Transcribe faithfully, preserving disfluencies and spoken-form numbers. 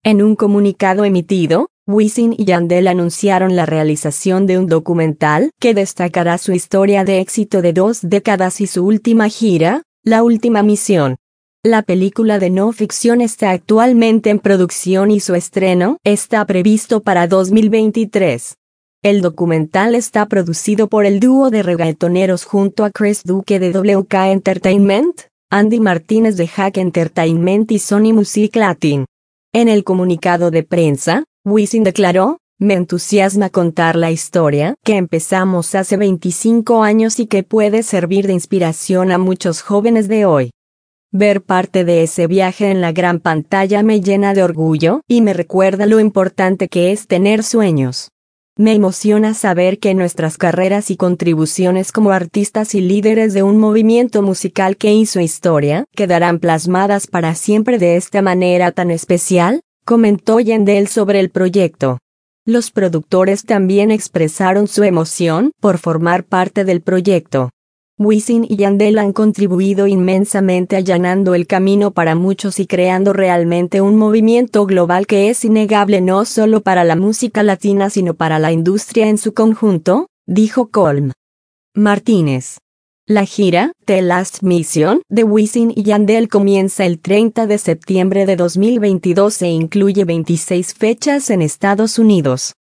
En un comunicado emitido, Wisin y Yandel anunciaron la realización de un documental que destacará su historia de éxito de dos décadas y su última gira, La Última Misión. La película de no ficción está actualmente en producción y su estreno está previsto para dos mil veintitrés. El documental está producido por el dúo de reggaetoneros junto a Chris Duque de W K Entertainment, Andy Martínez de Hack Entertainment y Sony Music Latin. En el comunicado de prensa, Wisin declaró: "Me entusiasma contar la historia que empezamos hace veinticinco años y que puede servir de inspiración a muchos jóvenes de hoy. Ver parte de ese viaje en la gran pantalla me llena de orgullo y me recuerda lo importante que es tener sueños. Me emociona saber que nuestras carreras y contribuciones como artistas y líderes de un movimiento musical que hizo historia quedarán plasmadas para siempre de esta manera tan especial", comentó Yandel sobre el proyecto. Los productores también expresaron su emoción por formar parte del proyecto. Wisin y Yandel han contribuido inmensamente allanando el camino para muchos y creando realmente un movimiento global que es innegable no solo para la música latina sino para la industria en su conjunto, dijo Colm Martínez. La gira, The Last Mission, de Wisin y Yandel comienza el treinta de septiembre de dos mil veintidós e incluye veintiséis fechas en Estados Unidos.